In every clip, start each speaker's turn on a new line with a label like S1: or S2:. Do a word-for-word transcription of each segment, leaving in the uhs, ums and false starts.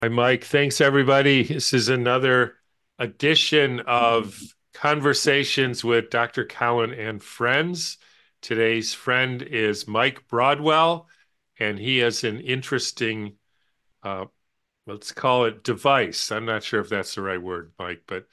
S1: Hi, Mike. Thanks, everybody. This is another edition of Conversations with Doctor Cowan and Friends. Today's friend is Mike Broadwell, and he has an interesting, uh, let's call it device. I'm not sure if that's the right word, Mike, but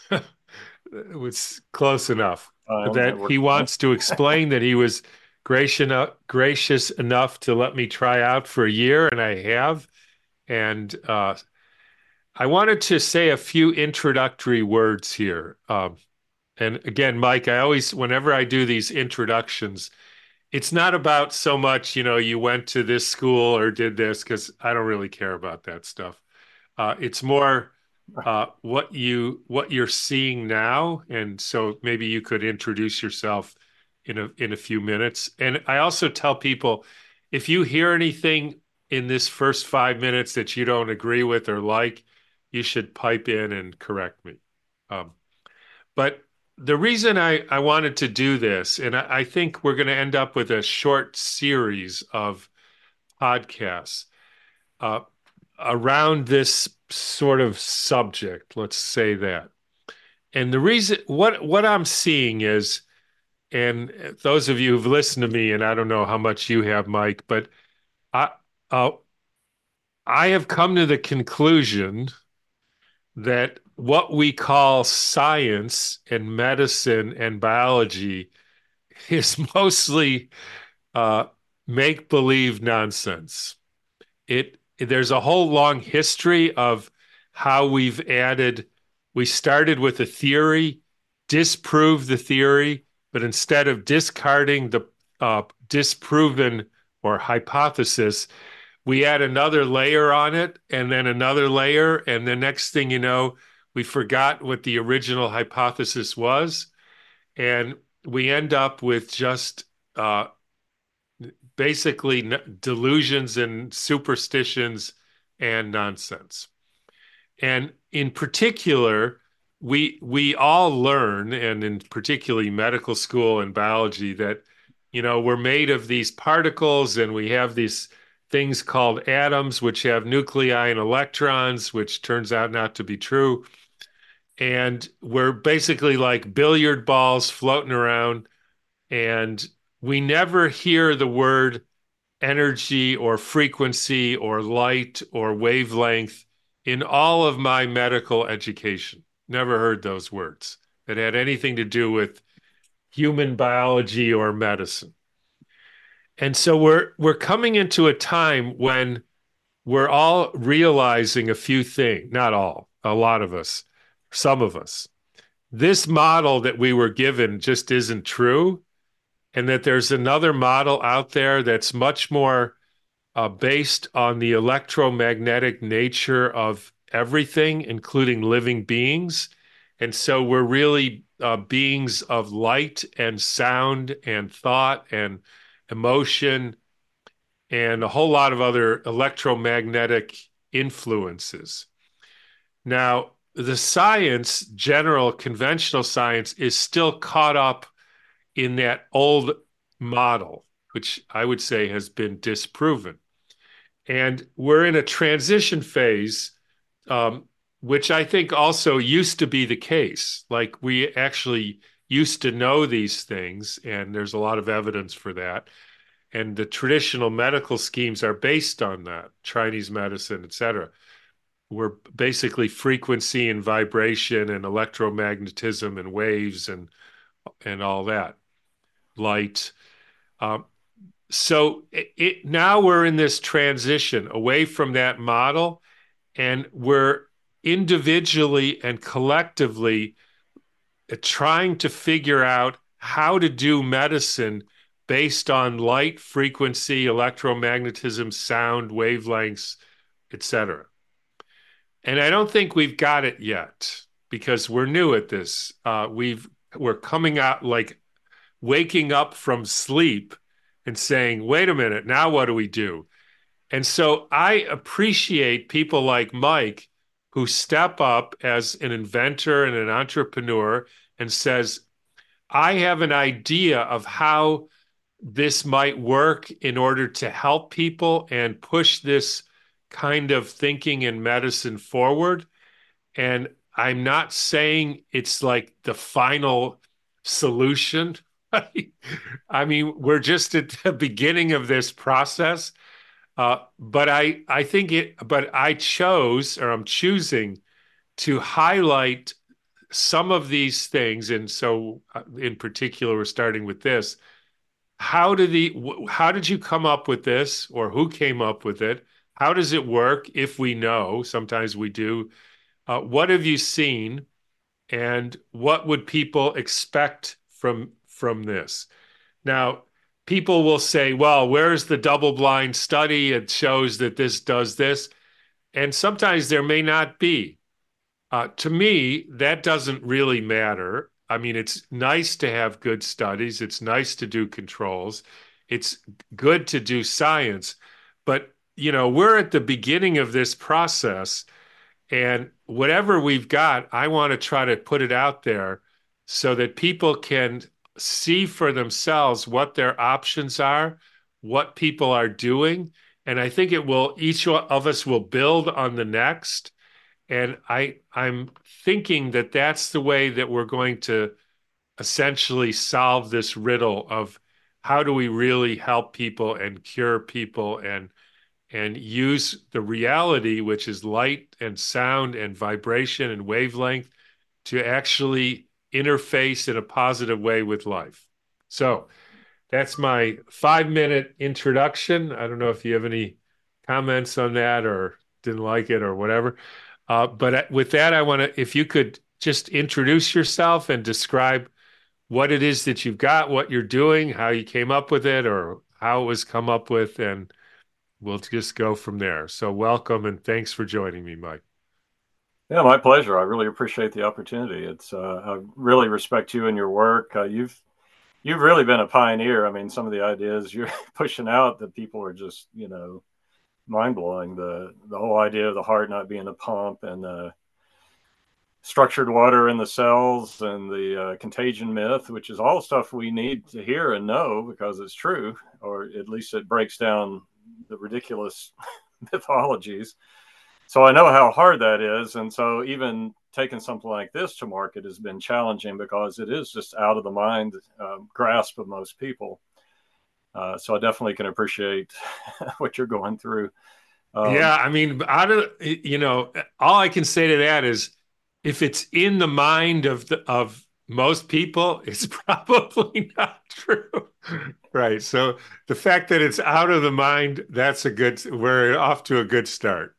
S1: it was close enough.
S2: Fine, that
S1: That
S2: works
S1: he
S2: fine.
S1: wants to explain that he was gracious enough, gracious enough to let me try out for a year, and I have. And uh, I wanted to say a few introductory words here. Um, and again, Mike, I always, whenever I do these introductions, it's not about so much, you know, you went to this school or did this, because I don't really care about that stuff. Uh, it's more uh, what you what you're seeing now, and so maybe you could introduce yourself in a in a few minutes. And I also tell people if you hear anything in this first five minutes that you don't agree with or like, you should pipe in and correct me. Um, but the reason I, I wanted to do this, and I, I think we're going to end up with a short series of podcasts uh, around this sort of subject, let's say that. And the reason, what what I'm seeing is, and those of you who've listened to me, and I don't know how much you have, Mike, but I uh, I have come to the conclusion that what we call science and medicine and biology is mostly uh, make believe nonsense. It there's a whole long history of how we've added. We started with a theory, disproved the theory, but instead of discarding the uh, disproven or hypothesis, we add another layer on it and then another layer. And the next thing you know, we forgot what the original hypothesis was. And we end up with just uh, basically delusions and superstitions and nonsense. And in particular, we we all learn, and in particularly medical school and biology, that you know we're made of these particles, and we have these things called atoms, which have nuclei and electrons, which turns out not to be true. And we're basically like billiard balls floating around, and we never hear the word energy or frequency or light or wavelength in all of my medical education. Never heard those words that had anything to do with human biology or medicine. And so we're we're coming into a time when we're all realizing a few things, not all, a lot of us, some of us. This model that we were given just isn't true, and that there's another model out there that's much more uh, based on the electromagnetic nature of everything, including living beings. And so we're really uh, beings of light and sound and thought and emotion and a whole lot of other electromagnetic influences. Now, the science, general conventional science, is still caught up in that old model, which I would say has been disproven. And we're in a transition phase, um, which I think also used to be the case. Like we actually used to know these things, and there's a lot of evidence for that. And the traditional medical schemes are based on that, Chinese medicine, et cetera. We're basically frequency and vibration and electromagnetism and waves and and all that, light. Um, so it, it, now we're in this transition away from that model, and we're individually and collectively uh, trying to figure out how to do medicine based on light, frequency, electromagnetism, sound, wavelengths, et cetera. And I don't think we've got it yet because we're new at this. Uh, we've we're coming out like waking up from sleep and saying, "Wait a minute, now what do we do?" And so I appreciate people like Mike who step up as an inventor and an entrepreneur and says, I have an idea of how this might work in order to help people and push this kind of thinking in medicine forward. And I'm not saying it's like the final solution. Right? I mean, we're just at the beginning of this process. Uh, but I, I think it, but I chose, or I'm choosing to highlight some of these things. And so, uh, in particular, we're starting with this. How did the, how did you come up with this, or who came up with it? How does it work? If we know, sometimes we do. Uh, what have you seen, and what would people expect from from this? Now, people will say, "Well, where's the double-blind study? It shows that this does this," and sometimes there may not be. Uh, to me, that doesn't really matter. I mean, it's nice to have good studies. It's nice to do controls. It's good to do science, but you know, we're at the beginning of this process, and whatever we've got, I want to try to put it out there so that people can see for themselves what their options are, what people are doing. And I think it will, each of us will build on the next. And I, I'm thinking that that's the way that we're going to essentially solve this riddle of how do we really help people and cure people and and use the reality, which is light and sound and vibration and wavelength, to actually interface in a positive way with life. So that's my five minute introduction. I don't know if you have any comments on that or didn't like it or whatever. Uh, but with that, I want to, if you could just introduce yourself and describe what it is that you've got, what you're doing, how you came up with it, or how it was come up with, and we'll just go from there. So welcome and thanks for joining me, Mike.
S2: Yeah, my pleasure. I really appreciate the opportunity. It's uh, I really respect you and your work. Uh, you've you've really been a pioneer. I mean, some of the ideas you're pushing out that people are just, you know, mind blowing. The the whole idea of the heart not being a pump, and uh, structured water in the cells, and the uh, contagion myth, which is all stuff we need to hear and know because it's true, or at least it breaks down the ridiculous mythologies. So I know how hard that is. And so even taking something like this to market has been challenging because it is just out of the mind uh, grasp of most people. Uh, so I definitely can appreciate what you're going through. Um,
S1: Yeah, I mean, out of you know, all I can say to that is if it's in the mind of the of most people, it's probably not true. Right. So the fact that it's out of the mind, that's a good, we're off to a good start.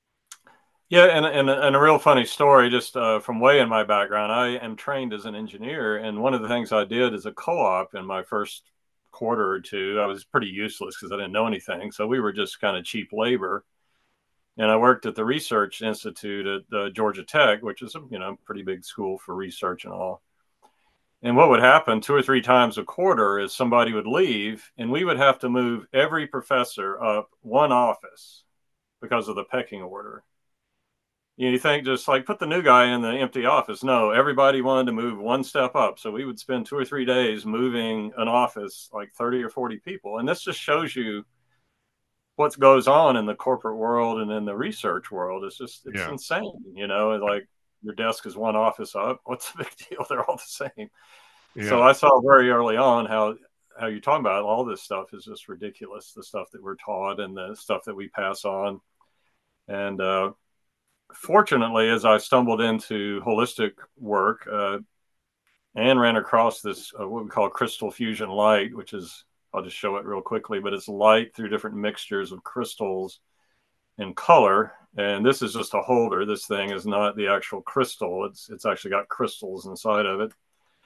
S2: yeah, and, and, and a real funny story just uh, from way in my background. I am trained as an engineer, and one of the things I did as a co-op in my first quarter or two, I was pretty useless because I didn't know anything. So we were just kind of cheap labor, and I worked at the Research Institute at uh, Georgia Tech, which is a you know pretty big school for research and all. And what would happen two or three times a quarter is somebody would leave, and we would have to move every professor up one office because of the pecking order. You, know, you think just like put the new guy in the empty office. No, everybody wanted to move one step up. So we would spend two or three days moving an office like thirty or forty people. And this just shows you what goes on in the corporate world and in the research world. It's just, it's
S1: Yeah.
S2: insane. You know, like your desk is one office up. What's the big deal? They're all the same. So
S1: Yeah.
S2: I saw very early on how, how you're talking about all this stuff is just ridiculous. The stuff that we're taught and the stuff that we pass on. And, uh, fortunately, as I stumbled into holistic work uh, and ran across this, uh, what we call crystal fusion light, which is, I'll just show it real quickly, but it's light through different mixtures of crystals and color. And this is just a holder. This thing is not the actual crystal. It's, it's actually got crystals inside of it.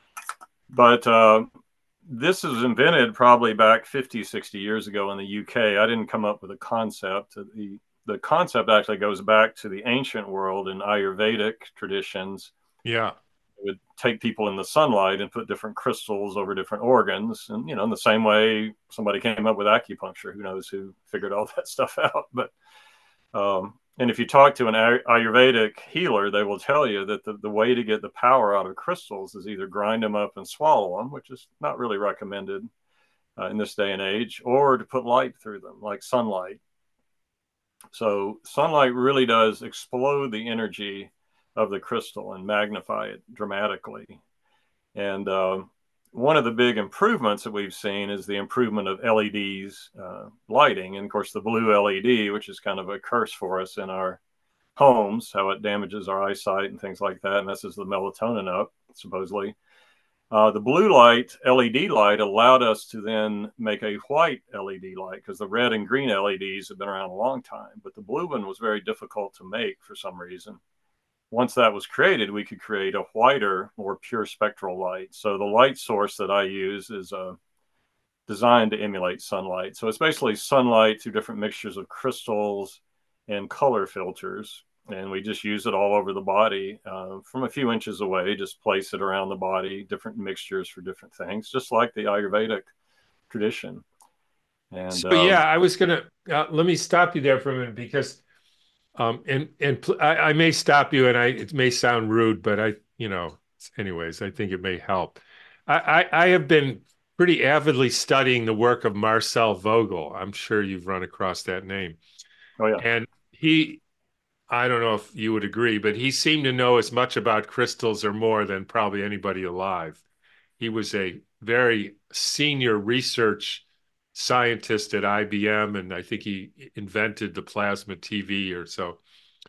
S2: But uh, this was invented probably back fifty, sixty years ago in the U K. I didn't come up with a concept. The, the concept actually goes back to the ancient world in Ayurvedic traditions.
S1: Yeah.
S2: It would take people in the sunlight and put different crystals over different organs. And, you know, in the same way somebody came up with acupuncture, who knows who figured all that stuff out. But, um, and if you talk to an Ayurvedic healer, they will tell you that the, the way to get the power out of crystals is either grind them up and swallow them, which is not really recommended uh, in this day and age, or to put light through them, like sunlight. So sunlight really does explode the energy of the crystal and magnify it dramatically. And uh, one of the big improvements that we've seen is the improvement of L E Ds uh, lighting. And of course, the blue L E D, which is kind of a curse for us in our homes, how it damages our eyesight and things like that, messes the melatonin up, supposedly. Uh, the blue light, L E D light, allowed us to then make a white L E D light because the red and green L E Ds have been around a long time, but the blue one was very difficult to make for some reason. Once that was created, we could create a whiter, more pure spectral light. So the light source that I use is uh, designed to emulate sunlight. So it's basically sunlight through different mixtures of crystals and color filters. And we just use it all over the body uh, from a few inches away, just place it around the body, different mixtures for different things, just like the Ayurvedic tradition. And
S1: So yeah,
S2: um,
S1: I was gonna uh, let me stop you there for a minute because um and and pl- I, I may stop you and I it may sound rude, but I you know anyways I think it may help. I I, I have been pretty avidly studying the work of Marcel Vogel. I'm sure you've run across that name.
S2: oh, yeah.
S1: And he I don't know if you would agree, but he seemed to know as much about crystals or more than probably anybody alive. He was a very senior research scientist at I B M, and I think he invented the plasma T V or so.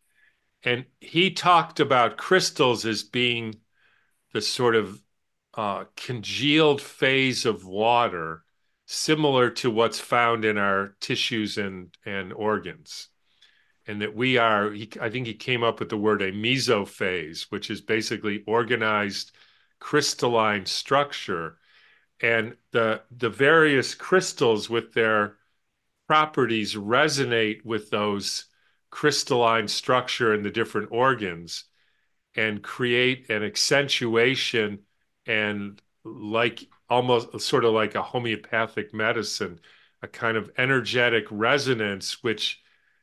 S1: And he talked about crystals as being the sort of uh, congealed phase of water, similar to what's found in our tissues and, and organs. And that we are, he, I think he came up with the word a mesophase, which is basically organized crystalline structure, and the the various crystals with their properties resonate with those crystalline structure in the different organs and create an accentuation and like almost sort of like a homeopathic medicine, a kind of energetic resonance, which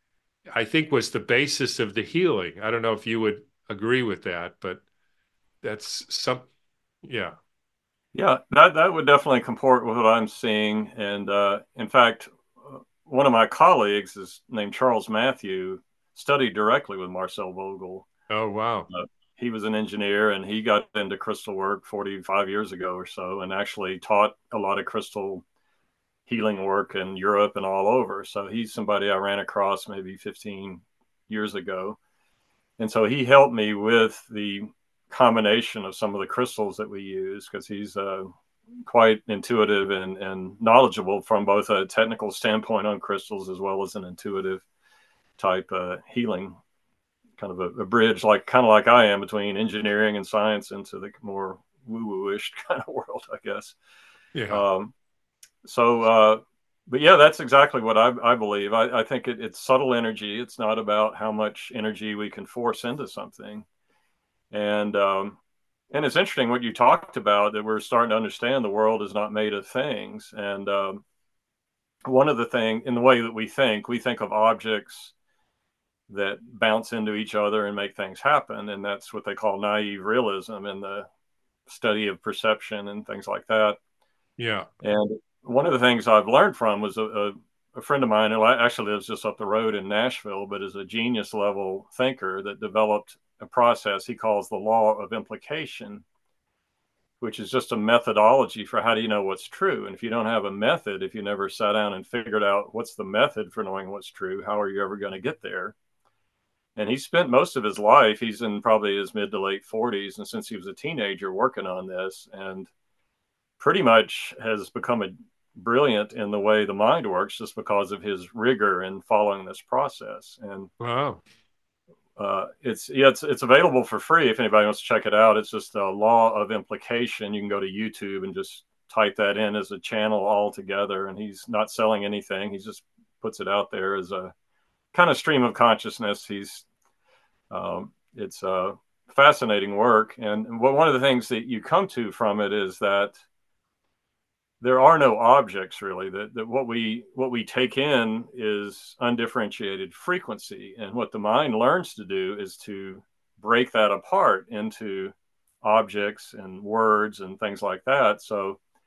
S1: I think was the basis of the healing. I don't know if you would agree with that, but that's some, yeah.
S2: Yeah, that, that would definitely comport with what I'm seeing. And uh, in fact, uh, one of my colleagues is named Charles Matthew, studied directly with Marcel Vogel.
S1: Oh, wow.
S2: Uh, he was an engineer and he got into crystal work forty-five years ago or so and actually taught a lot of crystal healing work in Europe and all over. So he's somebody I ran across maybe fifteen years ago. And so he helped me with the combination of some of the crystals that we use because he's uh, quite intuitive and, and knowledgeable from both a technical standpoint on crystals as well as an intuitive type uh, healing, kind of a, a bridge, like kind of like I am between engineering and science into the more woo-woo-ish kind of world, I guess.
S1: Yeah.
S2: Um, so, uh, but yeah, that's exactly what I, I believe. I, I think it, it's subtle energy. It's not about how much energy we can force into something. And um, and it's interesting what you talked about that we're starting to understand the world is not made of things. And um, one of the thing in the way that we think, we think of objects that bounce into each other and make things happen, and that's what they call naive realism in the study of perception and things like that.
S1: Yeah.
S2: And one of the things I've learned from was a, a, a friend of mine who actually lives just up the road in Nashville, but is a genius level thinker that developed a process he calls the law of implication, which is just a methodology for how do you know what's true. And if you don't have a method, if you never sat down and figured out what's the method for knowing what's true, how are you ever going to get there? And he spent most of his life, he's in probably his mid to late forties, and since he was a teenager working on this, and pretty much has become a brilliant in the way the mind works just because of his rigor in following this process. And
S1: Wow.
S2: uh, it's yeah, it's it's available for free if anybody wants to check it out. It's just a law of implication. You can go to YouTube and just type that in as a channel altogether. And he's not selling anything. He just puts it out there as a kind of stream of consciousness. He's um, it's a uh, fascinating work. And one of the things that you come to from it is that there are no objects really. That, that what we what we take in is undifferentiated frequency, and what the mind learns to do is to break that apart into objects and words and things like that. So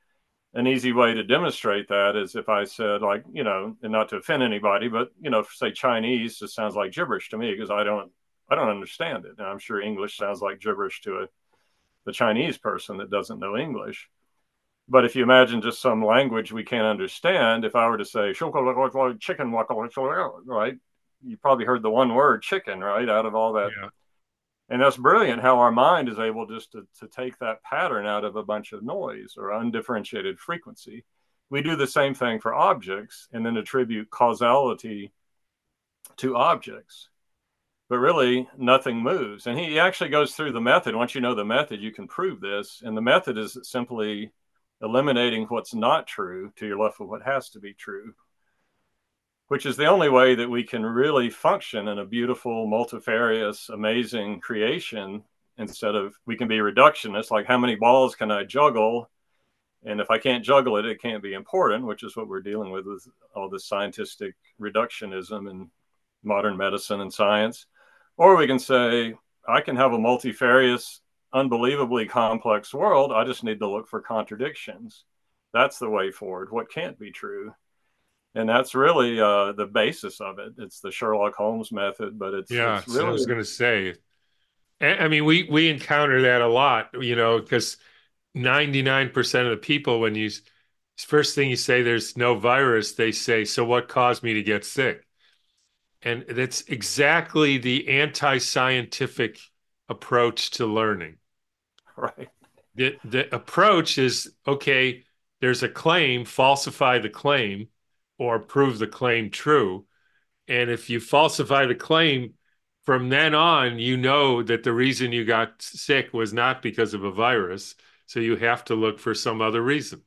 S2: an easy way to demonstrate that is if I said, like, you know, and not to offend anybody, but, you know, say Chinese just sounds like gibberish to me because I don't, I don't understand it. And I'm sure English sounds like gibberish to a, the Chinese person that doesn't know English. But if you imagine just some language we can't understand, if I were to say chicken, right, you probably heard the one word chicken, right, out of all that.
S1: Yeah.
S2: And that's brilliant how our mind is able just to, to take that pattern out of a bunch of noise or undifferentiated frequency. We do the same thing for objects and then attribute causality to objects. But really, nothing moves. And he actually goes through the method. Once you know the method, you can prove this. And the method is simply eliminating what's not true till you're left with what has to be true, which is the only way that we can really function in a beautiful, multifarious, amazing creation. Instead of, we can be reductionist, like how many balls can I juggle? And if I can't juggle it, it can't be important, which is what we're dealing with with all this scientific reductionism in modern medicine and science. Or we can say, I can have a multifarious, unbelievably complex world. I just need to look for contradictions. That's the way forward. What can't be true? And that's really uh, the basis of it. It's the Sherlock Holmes method, but it's
S1: Yeah.
S2: it's
S1: So I
S2: really
S1: was going to say, I mean, we we encounter that a lot, you know, because ninety-nine percent of the people, when you first thing you say there's no virus, they say, so what caused me to get sick? And that's exactly the anti-scientific approach to learning.
S2: right.
S1: The the approach is, okay, there's a claim, falsify the claim or prove the claim true. And if you falsify the claim, from then on, you know that the reason you got sick was not because of a virus. So you have to look for some other reason.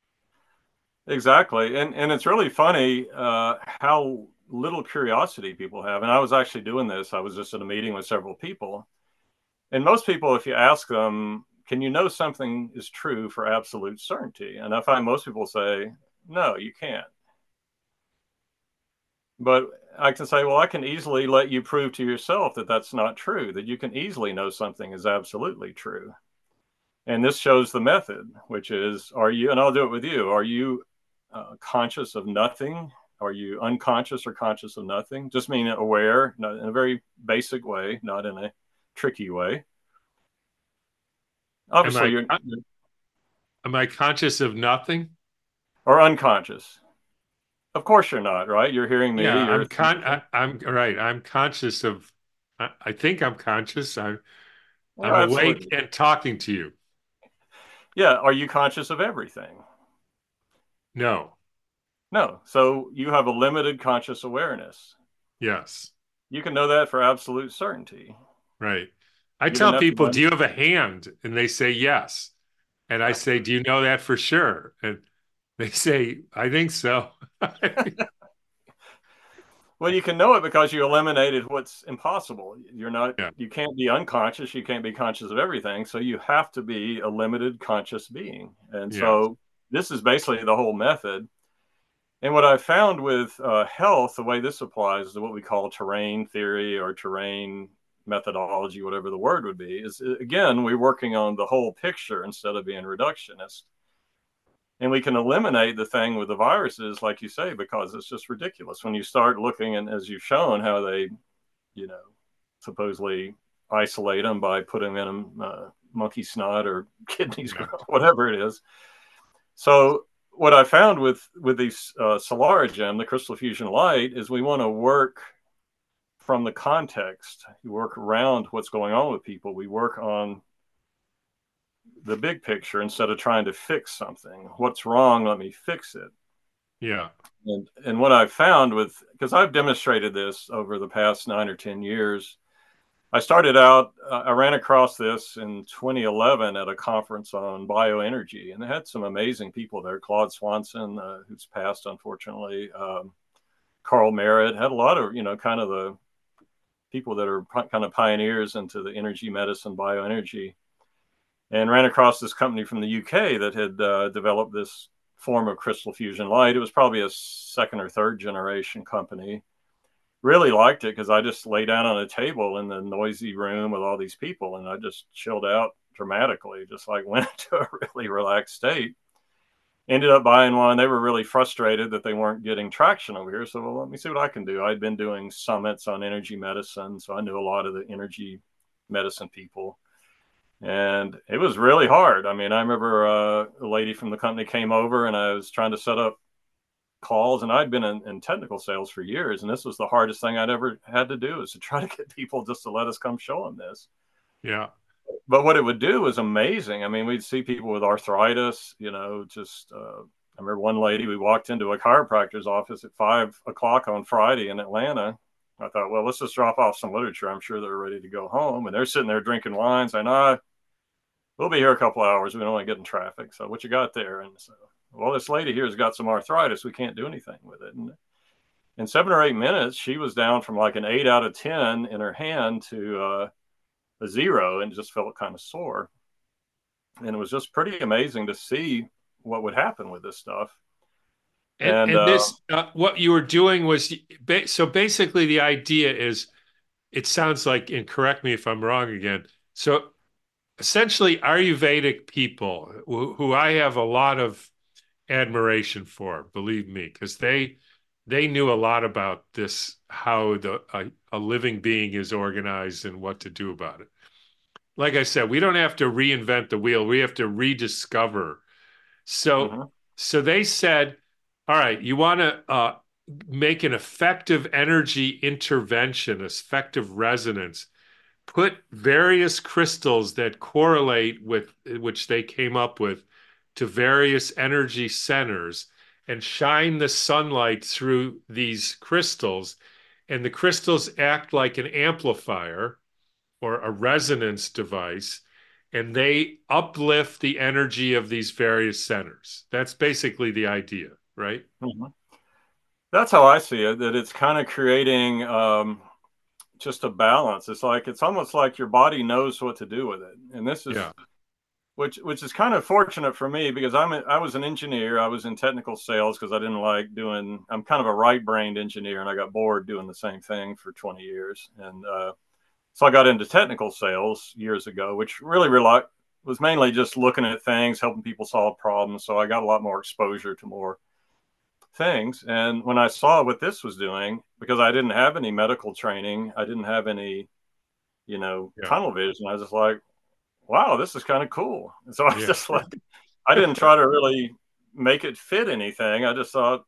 S2: Exactly. And and it's really funny uh, how little curiosity people have. And I was actually doing this. I was just at a meeting with several people. And most people, if you ask them, can you know something is true for absolute certainty? And I find most people say, no, you can't. But I can say, well, I can easily let you prove to yourself that that's not true, that you can easily know something is absolutely true. And this shows the method, which is, are you, and I'll do it with you, are you uh, conscious of nothing? Are you unconscious or conscious of nothing? Just mean aware, not in a very basic way, not in a tricky way.
S1: Am
S2: Obviously,
S1: I
S2: you're,
S1: am I conscious of nothing?
S2: or unconscious. Of course you're not, right? You're hearing
S1: Yeah,
S2: me. You're
S1: I'm con I, I'm right. I'm conscious of I, I think I'm conscious. I'm
S2: well,
S1: I'm awake
S2: absolutely.
S1: and talking to you.
S2: Yeah. Are you conscious of everything?
S1: No.
S2: No. So you have a limited conscious awareness.
S1: Yes.
S2: You can know that for absolute certainty.
S1: Right. I
S2: You didn't
S1: tell
S2: have to
S1: people,
S2: run.
S1: do you have a hand? And they say yes. And I say, do you know that for sure? And they say, I think so.
S2: Well, you can know it because you eliminated what's impossible. You're not,
S1: Yeah.
S2: you can't be unconscious. You can't be conscious of everything. So you have to be a limited conscious being. And
S1: Yeah.
S2: so this is basically the whole method. And what I found with uh, health, the way this applies to what we call terrain theory or terrain methodology, whatever the word would be, is again, we're working on the whole picture instead of being reductionist. And we can eliminate the thing with the viruses, like you say, because it's just ridiculous when you start looking, and as you've shown, how they, you know, supposedly isolate them by putting in uh, monkey snot or kidneys,
S1: Yeah.
S2: whatever it is. So what I found with with these uh, Solarigem, the crystal fusion light, is we want to work from the context. We work around what's going on with people. We work on the big picture instead of trying to fix something. What's wrong? Let me fix it.
S1: Yeah.
S2: And and what I've found with, because I've demonstrated this over the past nine or ten years. I started out, uh, I ran across this in twenty eleven at a conference on bioenergy, and they had some amazing people there. Claude Swanson, uh, who's passed, unfortunately, um, Carl Merritt, had a lot of, you know, kind of the people that are kind of pioneers into the energy medicine, bioenergy, and ran across this company from the U K that had uh, developed this form of crystal fusion light. It was probably a second or third generation company. Really liked it because I just lay down on a table in the noisy room with all these people and I just chilled out dramatically, just like went into a really relaxed state. ended up buying one. They were really frustrated that they weren't getting traction over here. So, well, let me see what I can do. I'd been doing summits on energy medicine, so I knew a lot of the energy medicine people. And it was really hard. I mean, I remember uh, a lady from the company came over and I was trying to set up calls, and I'd been in, in technical sales for years. And this was the hardest thing I'd ever had to do, is to try to get people just to let us come show them this.
S1: Yeah.
S2: But what it would do was amazing. I mean, we'd see people with arthritis, you know, just, uh, I remember one lady, we walked into a chiropractor's office at five o'clock on Friday in Atlanta. I thought, well, let's just drop off some literature. I'm sure they're ready to go home. And they're sitting there drinking wine saying, ah, we'll be here a couple hours. We don't want to get in traffic. So what you got there? And so, well, this lady here has got some arthritis. We can't do anything with it. And in seven or eight minutes, she was down from like an eight out of ten in her hand to uh, a zero, and just felt kind of sore. And it was just pretty amazing to see what would happen with this stuff.
S1: And
S2: And
S1: and
S2: uh,
S1: this uh, what you were doing was so basically the idea is it sounds like, and correct me if I'm wrong again. So essentially Ayurvedic people who, who I have a lot of admiration for, believe me, because they they knew a lot about this, how the a, a living being is organized and what to do about it. Like I said, we don't have to reinvent the wheel. We have to rediscover. So
S2: mhm.
S1: so they said, all right, you want to uh, make an effective energy intervention, effective resonance, put various crystals that correlate with which they came up with to various energy centers and shine the sunlight through these crystals. And the crystals act like an amplifier or a resonance device, and they uplift the energy of these various centers. That's basically the idea, right?
S2: Mhm. That's how I see it. That it's kind of creating um, just a balance. It's like, it's almost like your body knows what to do with it. And this is
S1: Yeah.
S2: which which is kind of fortunate for me, because I'm a, I was an engineer. I was in technical sales because I didn't like doing. I'm kind of a right-brained engineer, and I got bored doing the same thing for twenty years. And uh, so I got into technical sales years ago, which really rely, was mainly just looking at things, helping people solve problems. So I got a lot more exposure to more things. And when I saw what this was doing, because I didn't have any medical training, I didn't have any, you know,
S1: Yeah.
S2: tunnel vision. I was just like, wow, this is kind of cool. And so I
S1: Yeah.
S2: just like, I didn't try to really make it fit anything. I just thought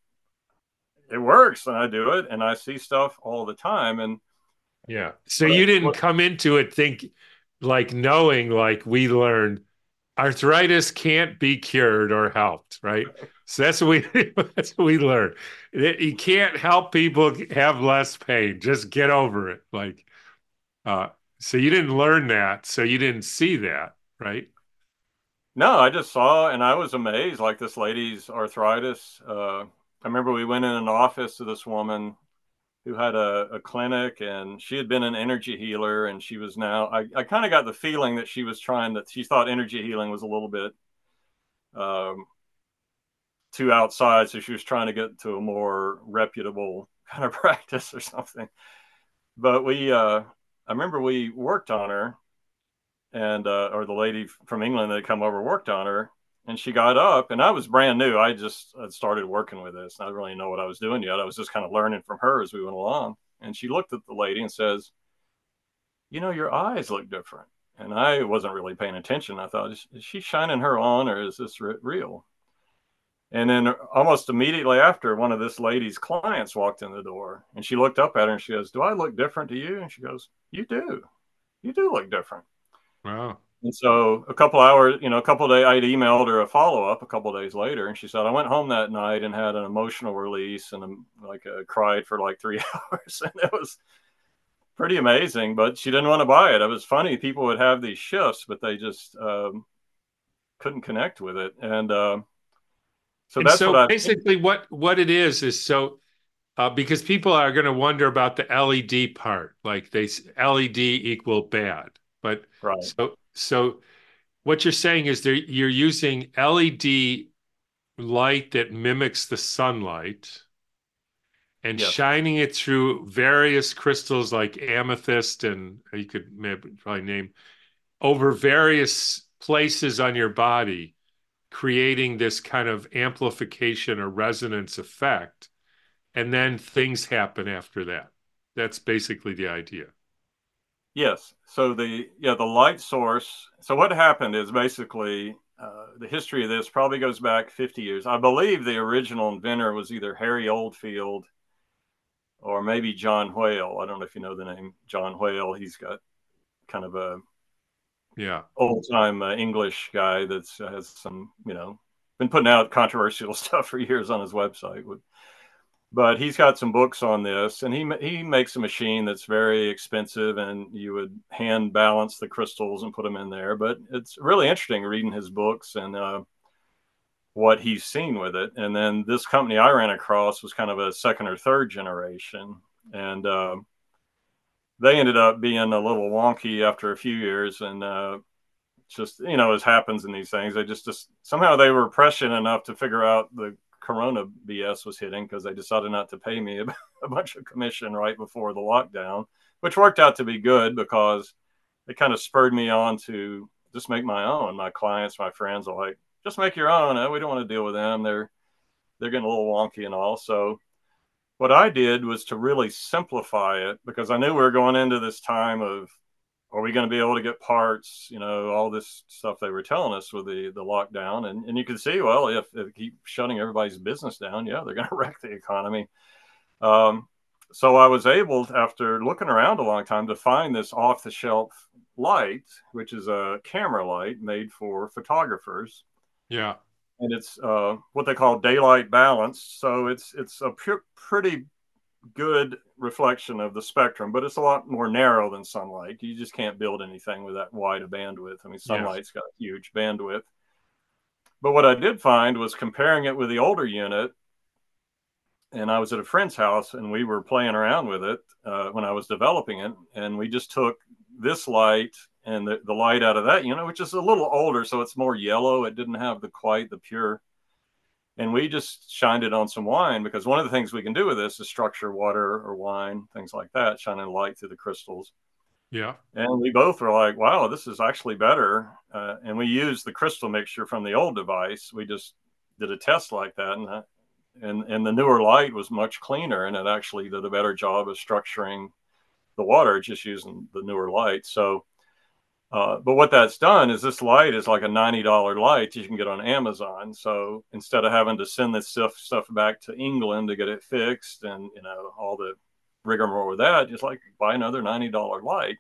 S2: it works, and I do it, and I see stuff all the time. And
S1: Yeah. So
S2: what,
S1: you didn't
S2: what
S1: come into it think like knowing like we learned arthritis can't be cured or helped, right? So that's what we that's what we learned. You can't help people have less pain. Just get over it. Like uh so you didn't learn that, so you didn't see that, right?
S2: no, I just saw, and I was amazed. Like this lady's arthritis. Uh, I remember we went in an office to this woman who had a, a clinic, and she had been an energy healer, and she was now. I, I kind of got the feeling that she was trying to. She thought energy healing was a little bit um, too outside, so she was trying to get to a more reputable kind of practice or something. But we, uh, I remember we worked on her, and uh, or the lady from England that had come over worked on her, and she got up, and I was brand new. I just had started working with this. I didn't really know what I was doing yet. I was just kind of learning from her as we went along. And she looked at the lady and says, "You know, your eyes look different." And I wasn't really paying attention. I thought, is, is she shining her on, or is this real? And then almost immediately after, one of this lady's clients walked in the door, and she looked up at her and she goes, "Do I look different to you?" And she goes, "You do. You do look different."
S1: Wow.
S2: And so a couple hours, you know, a couple of days, I'd emailed her a follow up a couple of days later, and she said, "I went home that night and had an emotional release, and um, like uh, cried for like three hours, and it was pretty amazing." But she didn't want to buy it. It was funny; people would have these shifts, but they just um, couldn't connect with it, and uh, so
S1: And
S2: that's what
S1: so
S2: I've.
S1: basically what what it is is so uh, because people are going to wonder about the L E D part, like they L E D equal bad. But
S2: Right.
S1: so so what you're saying is that you're using L E D light that mimics the sunlight and
S2: Yes.
S1: shining it through various crystals like amethyst, and you could maybe probably name over various places on your body. creating this kind of amplification or resonance effect, and then things happen after that. That's basically the idea.
S2: Yes. So the yeah the light source. So what happened is basically uh, the history of this probably goes back fifty years. I believe the original inventor was either Harry Oldfield or maybe John Whale. I don't know if you know the name John Whale. He's got kind of a
S1: Yeah.
S2: old time uh, English guy that's uh, has some you know been putting out controversial stuff for years on his website. But he's got some books on this, and he he makes a machine that's very expensive, and you would hand balance the crystals and put them in there. But it's really interesting reading his books and uh, what he's seen with it. And then this company I ran across was kind of a second or third generation, and uh, they ended up being a little wonky after a few years. And uh, just you know, as happens in these things, they just just somehow they were prescient enough to figure out the Corona B S was hitting because they decided not to pay me a, a bunch of commission right before the lockdown, which worked out to be good because it kind of spurred me on to just make my own. My clients, my friends are like, just make your own. We don't want to deal with them. They're they're getting a little wonky and all. So what I did was to really simplify it because I knew we were going into this time of are we going to be able to get parts, you know, all this stuff they were telling us with the, the lockdown. And, and you can see, well, if, if they keep shutting everybody's business down, yeah, they're going to wreck the economy. Um, so I was able, after looking around a long time, to find this off the shelf light, which is a camera light made for photographers.
S1: Yeah.
S2: And it's uh, what they call daylight balanced. So it's it's a pure, pretty good reflection of the spectrum, but it's a lot more narrow than sunlight. You just can't build anything with that wide a bandwidth. I mean,
S1: Yes.
S2: sunlight's got a huge bandwidth. But what I did find was comparing it with the older unit, and I was at a friend's house and we were playing around with it uh, when I was developing it, and we just took this light and the, the light out of that unit, which is a little older, so it's more yellow. It didn't have the quite the pure, and we just shined it on some wine because one of the things we can do with this is structure water or wine, things like that, shining light through the crystals.
S1: Yeah.
S2: And we both were like, wow, this is actually better. Uh, and we used the crystal mixture from the old device. We just did a test like that. And, that, and, and the newer light was much cleaner, and it actually did a better job of structuring the water just using the newer light. So Uh, but what that's done is this light is like a ninety dollars light you can get on Amazon. So instead of having to send this stuff stuff back to England to get it fixed and you know all the rigmarole with that, just like buy another ninety dollars light.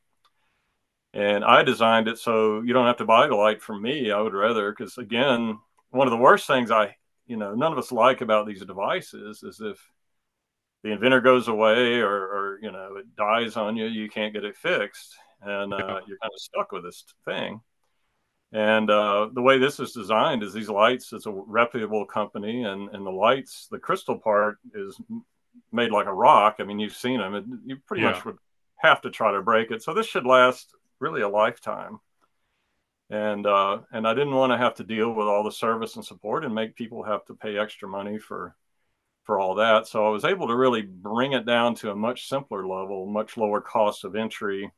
S2: And I designed it so you don't have to buy the light from me. I would rather, because again, one of the worst things I you know none of us like about these devices is if the inventor goes away or, or you know it dies on you, you can't get it fixed, and
S1: Yeah.
S2: uh, you're kind of stuck with this thing. And uh, the way this is designed is these lights, it's a reputable company, and, and the lights, the crystal part is made like a rock. I mean, you've seen them. It, you pretty
S1: Yeah.
S2: much would have to try to break it. So this should last really a lifetime. And uh, and I didn't want to have to deal with all the service and support and make people have to pay extra money for for all that. So I was able to really bring it down to a much simpler level, much lower cost of entry.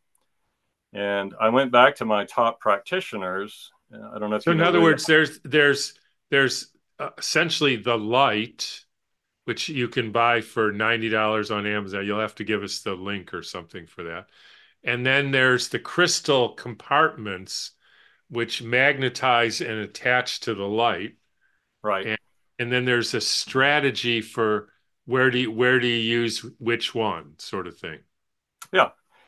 S2: And I went back to my top practitioners. I don't know if
S1: So
S2: you
S1: in
S2: know
S1: other
S2: William.
S1: words, there's there's there's uh, essentially the light, which you can buy for ninety dollars on Amazon. You'll have to give us the link or something for that. And then there's the crystal compartments, which magnetize and attach to the light.
S2: Right.
S1: And, and then there's a strategy for where do you, where do you use which one, sort of thing.
S2: Yeah.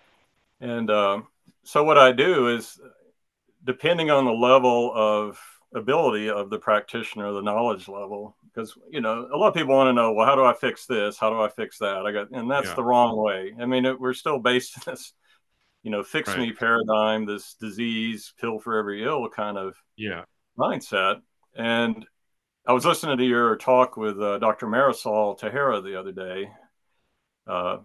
S2: And uh, so what I do is, depending on the level of ability of the practitioner, the knowledge level, because you know a lot of people want to know, well, how do I fix this? How do I fix that? I got, and that's
S1: Yeah.
S2: the wrong way. I mean, it, we're still based in this, you know, fix
S1: Right.
S2: me paradigm, this disease, pill for every ill kind of
S1: Yeah.
S2: mindset. And I was listening to your talk with uh, Doctor Marisol Tahara the other day, uh,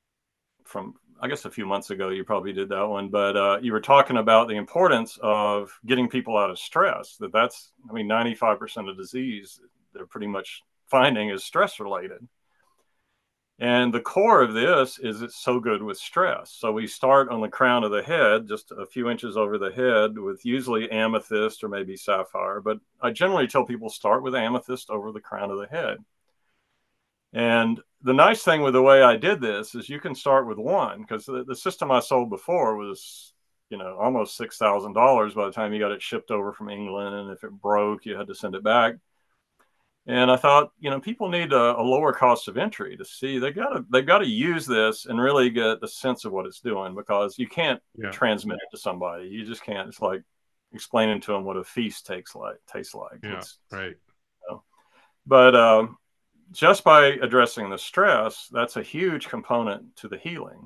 S2: from I guess a few months ago. You probably did that one, but uh, you were talking about the importance of getting people out of stress. That that's I mean, ninety-five percent of disease they're pretty much finding is stress related. And the core of this is it's so good with stress. So we start on the crown of the head, just a few inches over the head, with usually amethyst or maybe sapphire. But I generally tell people start with amethyst over the crown of the head. And the nice thing with the way I did this is you can start with one, because the, the system I sold before was, you know, almost six thousand dollars by the time you got it shipped over from England. And if it broke, you had to send it back. And I thought, you know, people need a, a lower cost of entry to see they got to they've got to use this and really get a sense of what it's doing, because you can't
S1: Yeah.
S2: transmit it to somebody. You just can't. It's like explaining to them what a feast takes like tastes like.
S1: Yeah.
S2: It's,
S1: Right.
S2: you know, but um, just by addressing the stress, that's a huge component to the healing.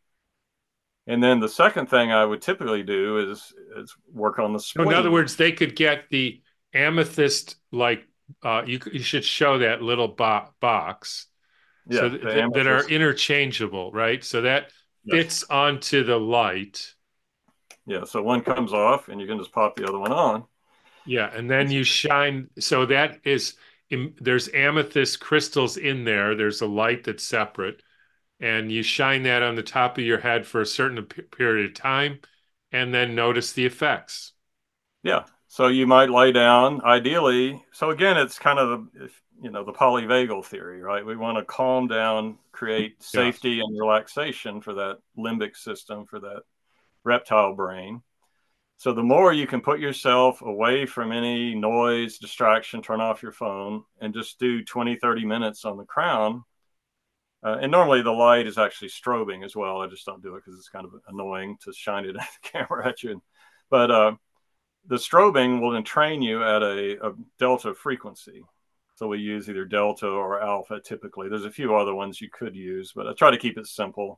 S2: And then the second thing I would typically do is is work on the
S1: So in other
S2: spleen.
S1: words, they could get the amethyst, like uh, you, you should show that little bo box. So
S2: Yeah,
S1: th
S2: the
S1: th that are
S2: amethyst.
S1: interchangeable, right? So that
S2: Yes.
S1: fits onto the light.
S2: Yeah. So one comes off, and you can just pop the other one on.
S1: Yeah, and then you shine. So that is, im- there's amethyst crystals in there. There's a light that's separate, and you shine that on the top of your head for a certain p- period of time, and then notice the effects.
S2: Yeah. So you might lay down, ideally. So again, it's kind of the, you know, the polyvagal theory, right? We want to calm down, create
S1: Yeah,
S2: safety and relaxation for that limbic system, for that reptile brain. So the more you can put yourself away from any noise, distraction, turn off your phone, and just do twenty, thirty minutes on the crown. Uh, and normally the light is actually strobing as well. I just don't do it because it's kind of annoying to shine it at the camera at you. But uh, the strobing will then train you at a, a delta frequency. So we use either delta or alpha typically. There's a few other ones you could use, but I try to keep it simple.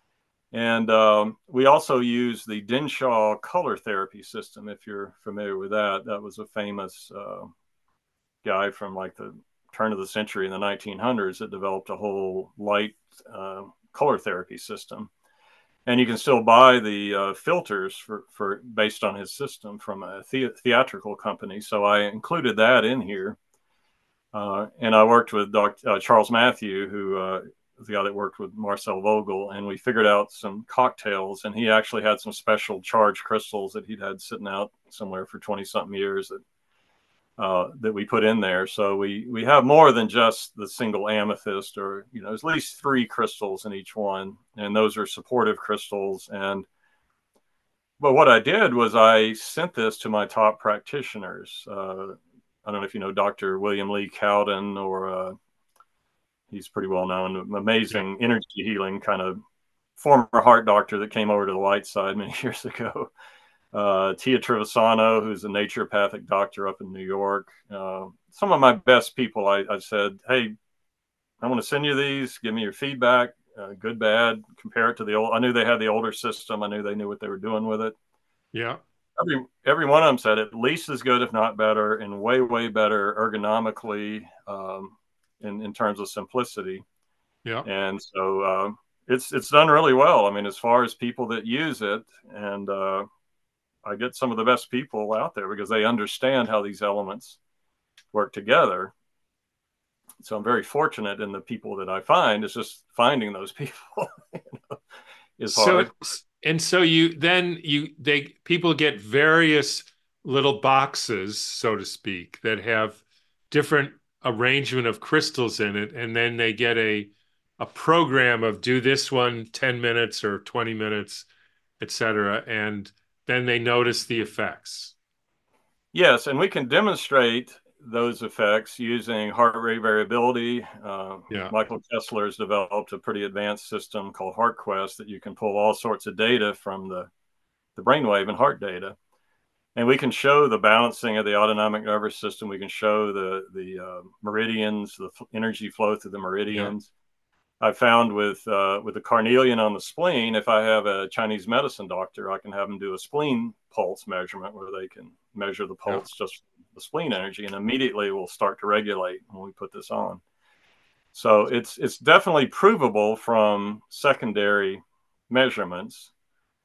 S2: And um, we also use the Denshaw color therapy system, if you're familiar with that. That was a famous uh, guy from like the turn of the century in the nineteen hundreds that developed a whole light uh, color therapy system. And you can still buy the uh, filters for, for based on his system from a the- theatrical company. So I included that in here. Uh, and I worked with Doctor Uh, Charles Matthew, who uh, was the guy that worked with Marcel Vogel, and we figured out some cocktails. And he actually had some special charged crystals that he'd had sitting out somewhere for twenty something years that uh, that we put in there. So we we have more than just the single amethyst, or you know, there's at least three crystals in each one, and those are supportive crystals. And but what I did was I sent this to my top practitioners. Uh, I don't know if you know Doctor William Lee Cowden, or uh, he's pretty well known,
S1: yeah,
S2: amazing energy healing kind of former heart doctor that came over to the light side many years ago. Uh, Tia Trevisano, who's a naturopathic doctor up in New York. Uh, some of my best people, I, I said, hey, I want to send you these. Give me your feedback, uh, good, bad. Compare it to the old. I knew they had the older system. I knew they knew what they were doing with it.
S1: yeah.
S2: Every every one of them said at least as good, if not better, and way way better ergonomically, um, in in terms of simplicity.
S1: Yeah.
S2: And so uh, it's it's done really well. I mean, as far as people that use it, and uh, I get some of the best people out there because they understand how these elements work together. So I'm very fortunate in the people that I find. It's just finding those people you know, is
S1: So
S2: hard.
S1: and so you then you they people get various little boxes, so to speak, that have different arrangement of crystals in it, and then they get a a program of do this one ten minutes or twenty minutes, et cetera, and then they notice the effects.
S2: Yes, and we can demonstrate those effects using heart rate variability. Uh,
S1: Yeah.
S2: Michael Kessler has developed a pretty advanced system called HeartQuest that you can pull all sorts of data from the, the brainwave and heart data. And we can show the balancing of the autonomic nervous system. We can show the, the uh, meridians, the f- energy flow through the
S1: Yeah.
S2: meridians. I found with uh, with the carnelian on the spleen, if I have a Chinese medicine doctor, I can have them do a spleen pulse measurement where they can measure the
S1: Yeah.
S2: pulse just the spleen energy, and immediately will start to regulate when we put this on. So it's it's definitely provable from secondary measurements.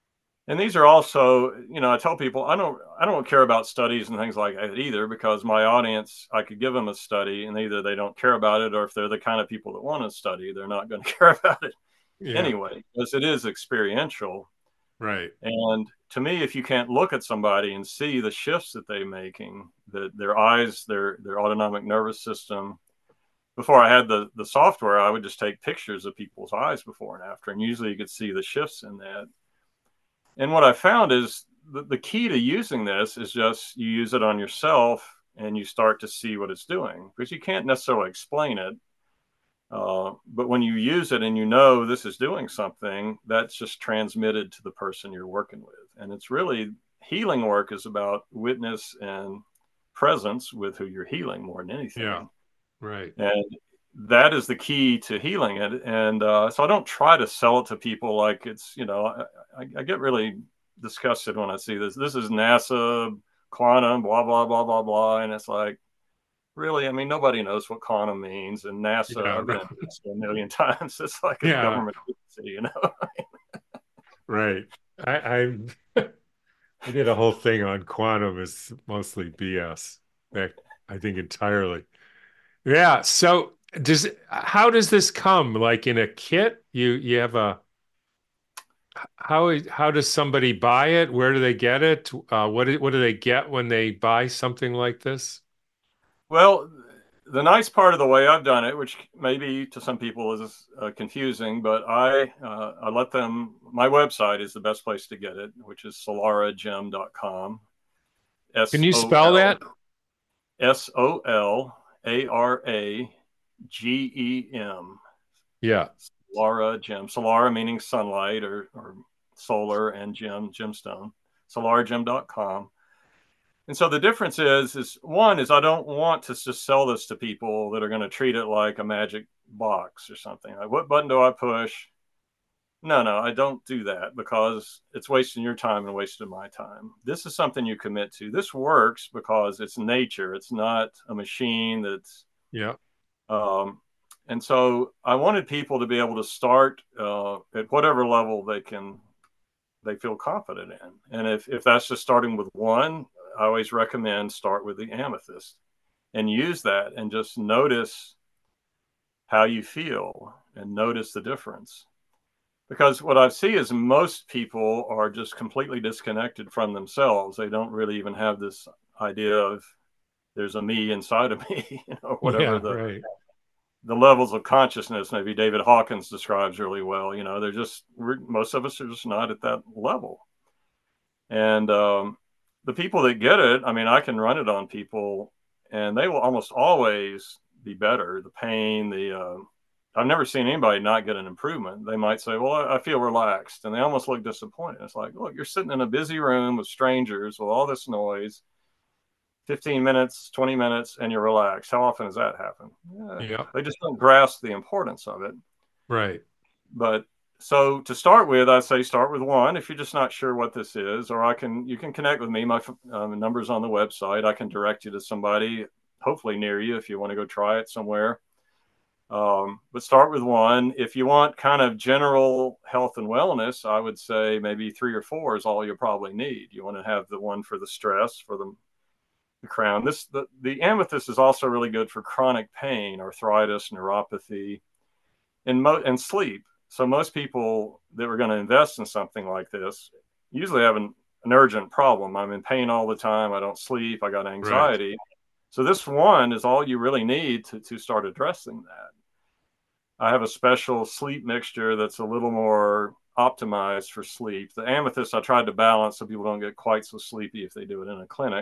S2: And these are also, you know, I tell people I don't I don't care about studies and things like that either, because my audience, I could give them a study and either they don't care about it, or if they're the kind of people that want to study, they're not going to care about it
S1: Yeah.
S2: anyway, because it is experiential.
S1: Right.
S2: And to me, if you can't look at somebody and see the shifts that they're making, that their eyes, their their autonomic nervous system. Before I had the the software, I would just take pictures of people's eyes before and after, and usually you could see the shifts in that. And what I found is the, the key to using this is just you use it on yourself and you start to see what it's doing, because you can't necessarily explain it. Uh, but when you use it and you know this is doing something, that's just transmitted to the person you're working with. And it's really, healing work is about witness and presence with who you're healing more than
S1: Yeah.
S2: anything.
S1: Right.
S2: And that is the key to healing it. And uh, so I don't try to sell it to people like it's, you know, I, I get really disgusted when I see this. This is NASA, quantum, blah, blah, blah, blah, blah. And it's like, really? I mean, nobody knows what quantum means. And NASA,
S1: Yeah.
S2: I've been
S1: Right.
S2: in NASA a million times. It's like a
S1: Yeah.
S2: government agency, you know?
S1: Right. I, I I did a whole thing on quantum. It's mostly B S. In fact, I think entirely. Yeah. So does how does this come? Like in a kit? You you have a how how does somebody buy it? Where do they get it? Uh, what do, what do they get when they buy something like this?
S2: Well, the nice part of the way I've done it, which maybe to some people is uh, confusing, but I uh, I let them. My website is the best place to get it, which is solara gem dot com.
S1: Can
S2: S
S1: you
S2: O
S1: spell
S2: L
S1: that?
S2: S O L A R A G E M.
S1: Yeah.
S2: Solara Gem. Solara meaning sunlight, or, or solar, and gem, gemstone. solara gem dot com. And so the difference is, is one is I don't want to just sell this to people that are going to treat it like a magic box or something. Like, what button do I push? No, no, I don't do that, because it's wasting your time and wasting my time. This is something you commit to. This works because it's nature. It's not a machine that's,
S1: Yeah.
S2: um, and so I wanted people to be able to start uh, at whatever level they can, they feel confident in. And if, if that's just starting with one, I always recommend start with the amethyst and use that and just notice how you feel and notice the difference. Because what I see is most people are just completely disconnected from themselves. They don't really even have this idea of there's a me inside of me, you know, whatever
S1: Yeah.
S2: the
S1: Right.
S2: the levels of consciousness maybe David Hawkins describes really well. You know, they're just, we're, most of us are just not at that level. And um, the people that get it, I mean, I can run it on people and they will almost always be better. The pain, the, uh, I've never seen anybody not get an improvement. They might say, well, I, I feel relaxed. And they almost look disappointed. It's like, look, you're sitting in a busy room with strangers with all this noise, fifteen minutes, twenty minutes, and you're relaxed. How often does that happen? Yeah,
S1: Yeah.
S2: they just don't grasp the importance of it.
S1: Right.
S2: But so to start with, I say start with one if you're just not sure what this is, or I can, you can connect with me. My um, number's on the website. I can direct you to somebody hopefully near you if you want to go try it somewhere. Um, but start with one. If you want kind of general health and wellness, I would say maybe three or four is all you probably need. You want to have the one for the stress, for the, the crown. This the, the amethyst is also really good for chronic pain, arthritis, neuropathy, and mo- and sleep. So most people that were going to invest in something like this usually have an, an urgent problem. I'm in pain all the time. I don't sleep. I got
S1: Right.
S2: anxiety. So this one is all you really need to, to start addressing that. I have a special sleep mixture that's a little more optimized for sleep. The amethyst I tried to balance so people don't get quite so sleepy if they do it in a clinic.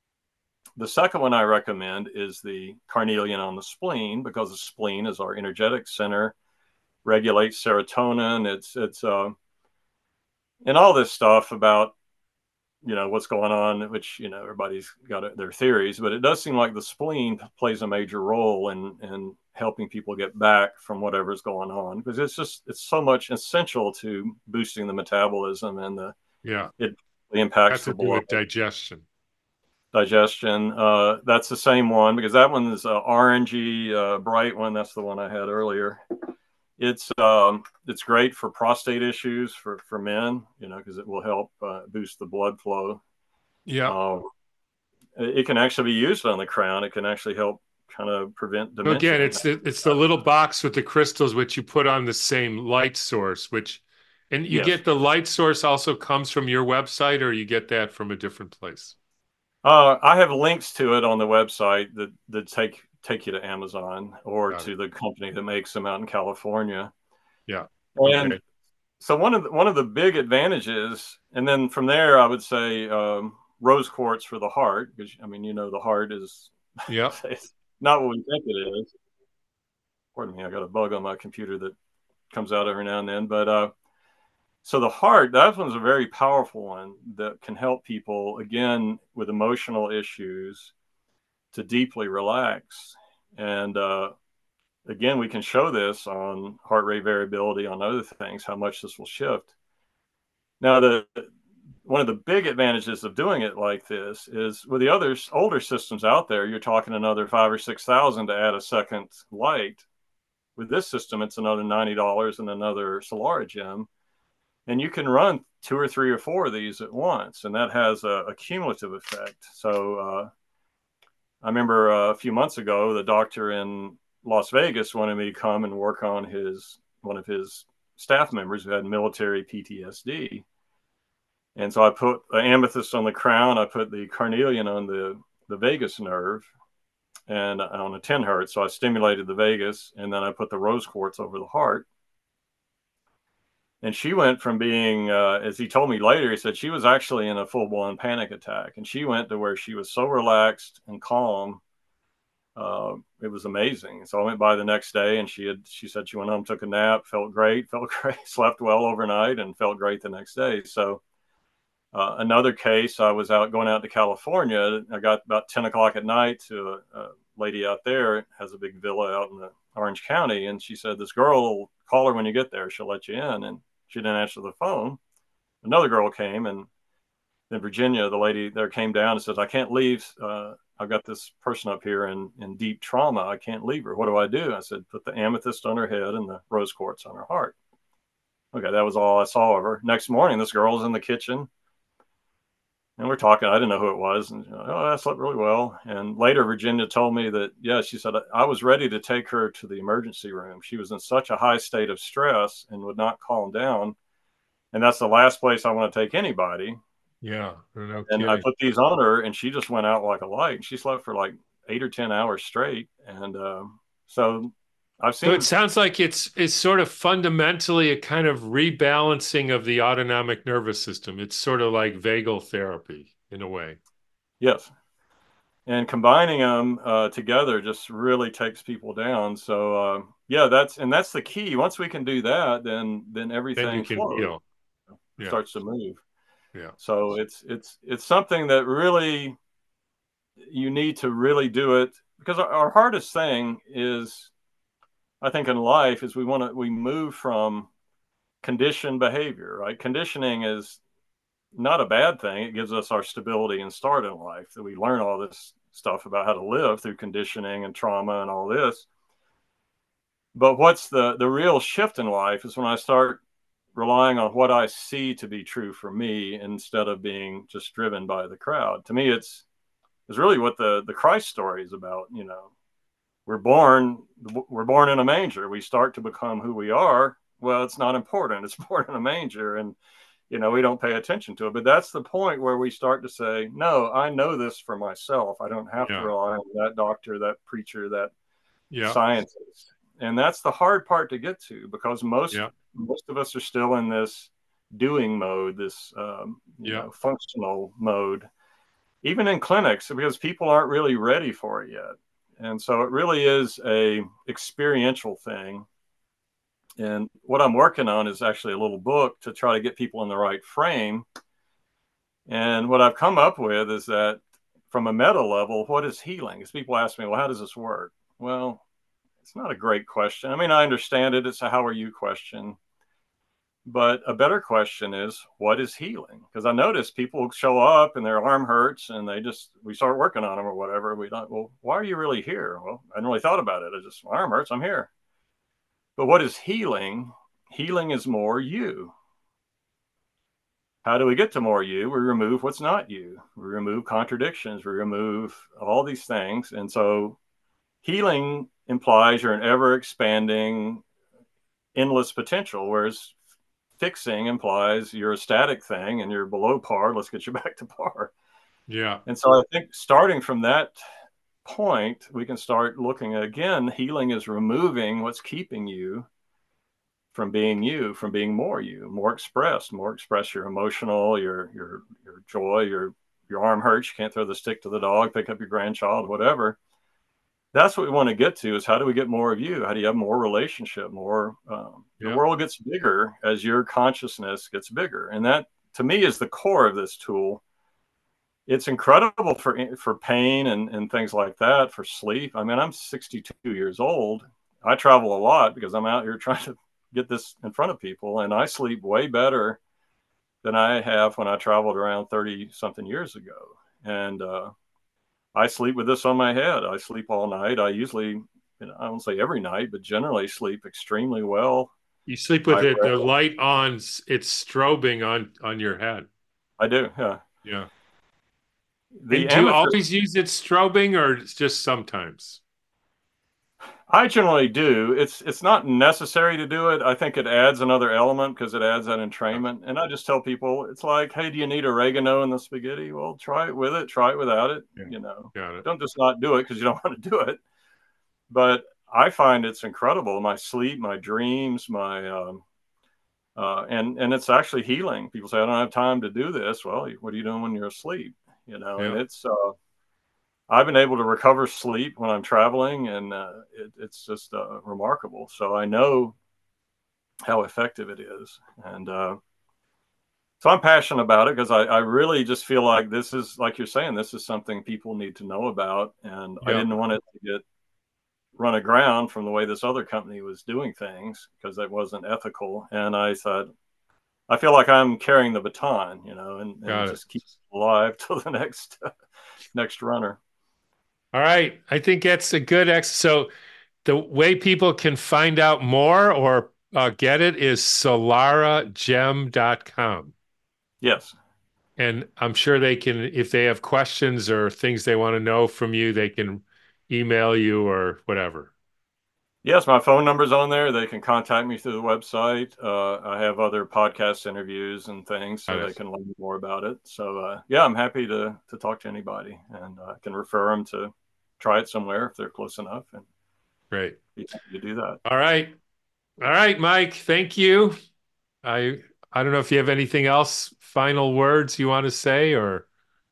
S2: The second one I recommend is the carnelian on the spleen, because the spleen is our energetic center, regulates serotonin. It's it's uh, and all this stuff about, you know, what's going on, which, you know, everybody's got their theories, but it does seem like the spleen plays a major role in in helping people get back from whatever's going on, because it's just, it's so much essential to boosting the metabolism, and the
S1: Yeah.
S2: it impacts
S1: Has
S2: the
S1: to do
S2: blood
S1: with digestion.
S2: digestion. Uh, that's the same one, because that one is uh, orangey, uh, bright one. That's the one I had earlier. It's um, it's great for prostate issues for for men, you know, because it will help uh, boost the blood flow.
S1: Yeah.
S2: Um, it, it can actually be used on the crown. It can actually help kind of prevent
S1: So
S2: dementia.
S1: again, it's the it's the little box with the crystals which you put on the same light source, which and you
S2: Yes.
S1: get the light source also comes from your website or you get that from a different place.
S2: Uh, I have links to it on the website that that take take you to Amazon or
S1: Got it.
S2: to the company that makes them out in California.
S1: Yeah.
S2: And
S1: Okay.
S2: so one of the, one of the big advantages, and then from there, I would say um, rose quartz for the heart, because I mean, you know, the heart is
S1: Yeah.
S2: it's not what we think it is. Pardon me, I got a bug on my computer that comes out every now and then. But uh, so the heart, that one's a very powerful one that can help people again with emotional issues to deeply relax. And uh, again, we can show this on heart rate variability, on other things, how much this will shift. Now, the one of the big advantages of doing it like this is with the other older systems out there, you're talking another five or six thousand to add a second light. With this system, it's another ninety dollars and another Solara gem, and you can run two or three or four of these at once, and that has a, a cumulative effect. So uh, I remember uh, a few months ago, the doctor in Las Vegas wanted me to come and work on his one of his staff members who had military P T S D. And so I put the amethyst on the crown, I put the carnelian on the, the vagus nerve and on a ten hertz. So I stimulated the vagus, and then I put the rose quartz over the heart. And she went from being, uh, as he told me later, he said she was actually in a full blown panic attack. And she went to where she was so relaxed and calm. Uh, it was amazing. So I went by the next day, and she had, she said she went home, took a nap, felt great, felt great, slept well overnight, and felt great the next day. So uh, another case, I was out going out to California. I got about ten o'clock at night to a, a lady out there, has a big villa out in the Orange County. And she said, this girl, call her when you get there. She'll let you in. And she didn't answer the phone. Another girl came, and in Virginia, the lady there came down and says, I can't leave. Uh, I've got this person up here in, in deep trauma. I can't leave her. What do I do? I said, put the amethyst on her head and the rose quartz on her heart. Okay, that was all I saw of her. Next morning, this girl was in the kitchen, and we're talking. I didn't know who it was. And, oh, I slept really well. And later, Virginia told me that, yeah, she said, I was ready to take her to the emergency room. She was in such a high state of stress and would not calm down. And that's the last place I want to take anybody.
S1: Yeah. No
S2: And I
S1: kidding.
S2: put these on her, and she just went out like a light. She slept for like eight or ten hours straight. And um, so I've
S1: So it
S2: seen,
S1: sounds like it's it's sort of fundamentally a kind of rebalancing of the autonomic nervous system. It's sort of like vagal therapy in a way.
S2: yes. And combining them uh, together just really takes people down. So uh, yeah, that's and that's the key. Once we can do that, then then
S1: Then you
S2: everything
S1: can
S2: flows,
S1: heal. Yeah.
S2: starts to move.
S1: Yeah.
S2: So it's it's it's something that really you need to really do it, because our, our hardest thing is, I think, in life is we want to we move from conditioned behavior, right? Conditioning is not a bad thing. It gives us our stability and start in life, that we learn all this stuff about how to live through conditioning and trauma and all this. But what's the the real shift in life is when I start relying on what I see to be true for me instead of being just driven by the crowd. To me, it's it's really what the the Christ story is about. You know, we're born we're born in a manger. We start to become who we are. Well, it's not important. It's born in a manger, and you know, we don't pay attention to it. But that's the point where we start to say, no, I know this for myself. I don't have to
S1: Yeah.
S2: rely on that doctor, that preacher, that
S1: Yeah.
S2: scientist. And that's the hard part to get to, because most
S1: Yeah.
S2: most of us are still in this doing mode, this um, you
S1: Yeah.
S2: know, functional mode, even in clinics, because people aren't really ready for it yet. And so it really is a experiential thing. And what I'm working on is actually a little book to try to get people in the right frame. And what I've come up with is that from a meta level, what is healing? Because people ask me, well, how does this work? Well, it's not a great question. I mean, I understand it. It's a how are you question. But a better question is, what is healing? Because I notice people show up and their arm hurts and they just, we start working on them or whatever. We don't, well, why are you really here? Well, I hadn't really thought about it. I just, my arm hurts. I'm here. But what is healing? Healing is more you. How do we get to more you? We remove what's not you. We remove contradictions. We remove all these things. And so healing implies you're an ever expanding, endless potential, whereas fixing implies you're a static thing and you're below par. Let's get you back to par.
S1: Yeah.
S2: And so I think starting from that point, we can start looking at, again, healing is removing what's keeping you from being you, from being more you, more expressed, more express your emotional, your your your joy, your your arm hurts, you can't throw the stick to the dog, pick up your grandchild, whatever. That's what we want to get to, is how do we get more of you? How do you have more relationship, more um, the
S1: Yeah.
S2: world gets bigger as your consciousness gets bigger. And that to me is the core of this tool. It's incredible for for pain and, and things like that, for sleep. I mean, I'm sixty-two years old. I travel a lot because I'm out here trying to get this in front of people, and I sleep way better than I have when I traveled around thirty something years ago. And uh, I sleep with this on my head. I sleep all night. I usually, you know, I won't say every night, but generally sleep extremely well.
S1: You sleep
S2: I
S1: with it, the light on, it's strobing on on your head.
S2: I do. Yeah.
S1: Yeah.
S2: The
S1: And do you
S2: amethyst,
S1: always use it strobing or just sometimes?
S2: I generally do. It's it's not necessary to do it. I think it adds another element because it adds that
S1: Yeah.
S2: entrainment. And I just tell people, it's like, hey, do you need oregano in the spaghetti? Well, try it with it. Try it without it.
S1: Yeah.
S2: You know,
S1: Got it.
S2: don't just not do it because you don't want to do it. But I find it's incredible. My sleep, my dreams, my um, uh, and and it's actually healing. People say I don't have time to do this. Well, what are you doing when you're asleep? You know, and
S1: Yeah.
S2: it's uh, I've been able to recover sleep when I'm traveling, and uh, it, it's just uh, remarkable. So I know how effective it is, and uh, so I'm passionate about it because I, I really just feel like this is, like you're saying, this is something people need to know about, and I
S1: Yeah.
S2: didn't want it to get run aground from the way this other company was doing things because it wasn't ethical. And I thought, I feel like I'm carrying the baton, you know, and, and
S1: Got it.
S2: just keep it alive till the next next runner.
S1: All right. I think that's a good ex. So the way people can find out more or uh, get it is solara gem dot com.
S2: Yes.
S1: And I'm sure they can, if they have questions or things they want to know from you, they can email you or whatever.
S2: Yes, my phone number's on there. They can contact me through the website. Uh, I have other podcast interviews and things, so
S1: Got
S2: they
S1: it.
S2: can learn more about it. So, uh, yeah, I'm happy to to talk to anybody, and I uh, can refer them to try it somewhere if they're close enough, and
S1: Great.
S2: be happy to do that.
S1: All right. All right, Mike. Thank you. I I don't know if you have anything else, final words you want to say or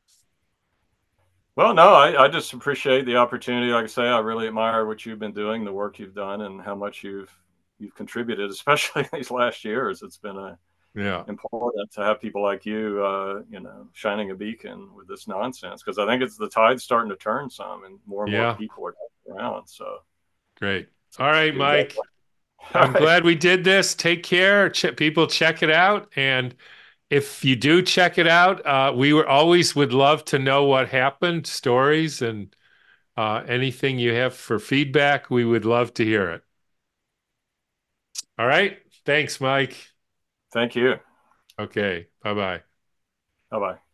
S2: Well, no, I, I just appreciate the opportunity. Like I say, I really admire what you've been doing, the work you've done, and how much you've you've contributed, especially these last years. It's been a
S1: yeah.
S2: important to have people like you, uh, you know, shining a beacon with this nonsense, because I think it's the tide's starting to turn some, and more and more
S1: Yeah.
S2: people are around. So,
S1: Great.
S2: so
S1: All right,
S2: do that.
S1: Mike.
S2: All
S1: I'm
S2: right.
S1: glad we did this. Take care. Ch people check it out. And if you do check it out, uh, we were always would love to know what happened, stories and uh, anything you have for feedback. We would love to hear it. All right. Thanks, Mike.
S2: Thank you.
S1: Okay. Bye-bye.
S2: Bye bye.